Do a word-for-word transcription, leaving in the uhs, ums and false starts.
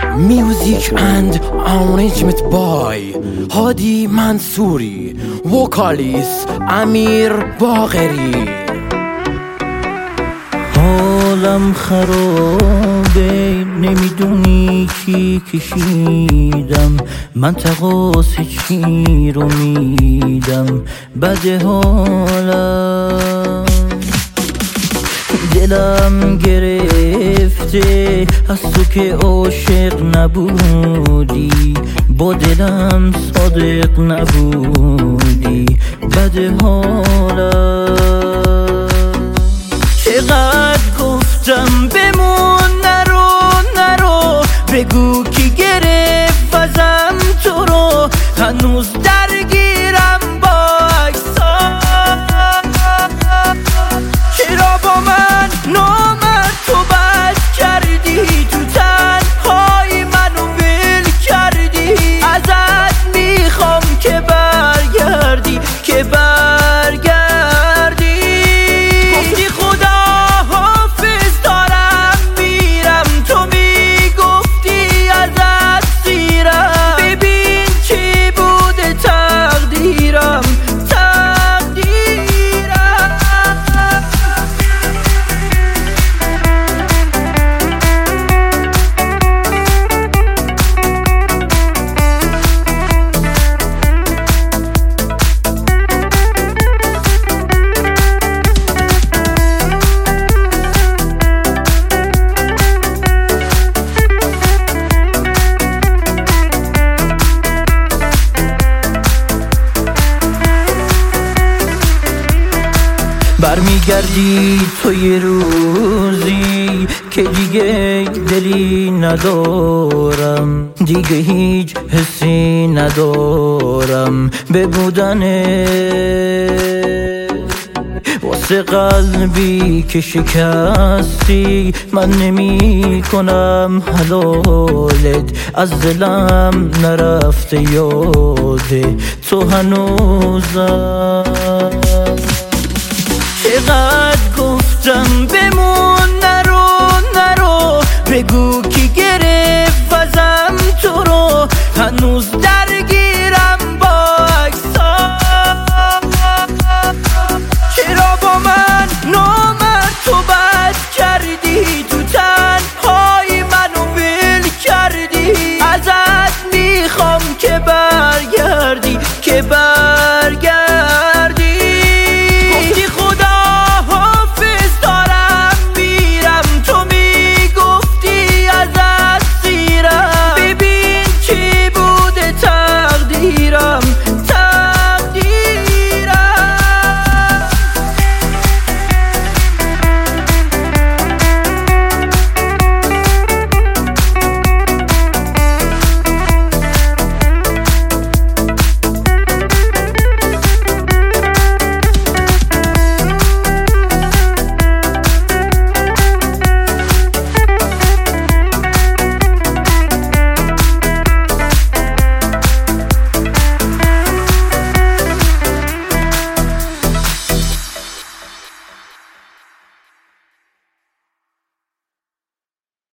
Music and arrangement by هادی منصوری، وکالیست امیر باقری. حالم خرابه، نمیدونی کی کشیدم، من تقاس چی رو میدم، بده حالم، دلم گرفته از تو که عاشق نبودی، با دلم صادق نبودی، بده حالم. چقدر گفتم بمون، نرو نرو، بگو کی گرفت ازم تو رو، هنوز درگیرم با عکسات. چرا با من نامرد تو بد کردی، تو تنهایی منو ول کردی، ازت میخوام که برگردی، که برگردی. گفتی خدا حافظ دارم میرم، تو میگفتی ازت سیرم، ببین چی بوده تقدیرم، برمیگردی تو یه روزی که دیگه دلی ندارم، دیگه هیچ حسی ندارم به بودنت، واسه قلبی که شکستی من نمی کنم حلالت، از دلم نرفته یاده تو هنوزم. چقدر گفتم بمون،